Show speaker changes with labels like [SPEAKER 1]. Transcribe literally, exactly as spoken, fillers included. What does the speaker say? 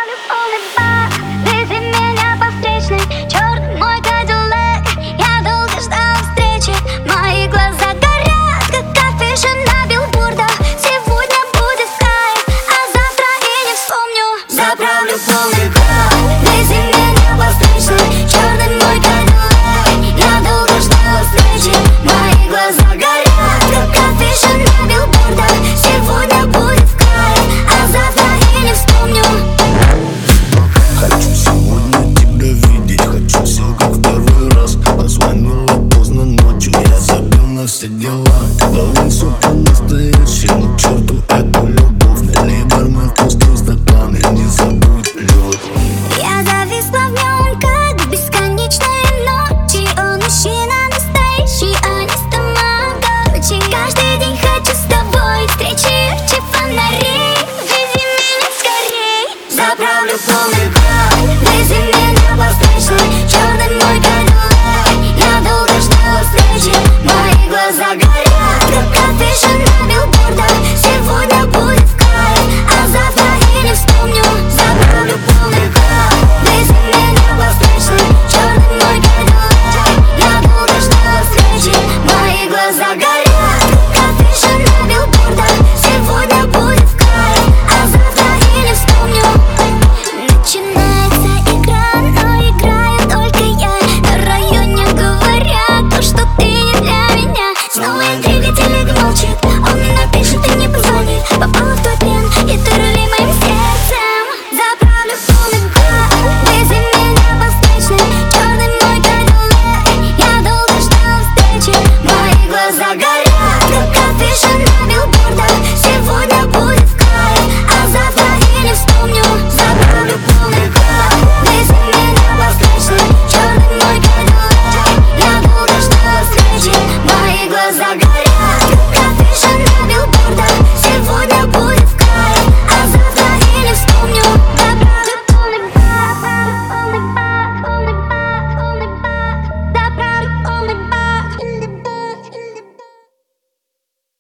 [SPEAKER 1] Заправлю полный бак, вези меня по встречной. Черный мой кадиллак, я долго ждал встречи. Мои глаза горят, как афиши на билбордах. Сегодня будет кайф, а завтра и не вспомню. Заправлю полный бак, вези меня по встречной. Черный мой кадиллак, я долго ждал встречи. Мои глаза горят, как афиши на билбордах. Сегодня будет кайф, а завтра и не вспомню.
[SPEAKER 2] Хочу сегодня тебя видеть, хочу все как второй раз. Позвонила поздно ночью, я забил на все дела. Давай все по-настоящему, к черту эту любовь. Налей бармен пустой стакан и не забудь лед.
[SPEAKER 1] Я зависла в нем, как в бесконечной ночи. Он мужчина настоящий, а не стоматологи. Каждый день хочу с тобой встречи ярче фонарей. Вези меня скорей, заправлю полный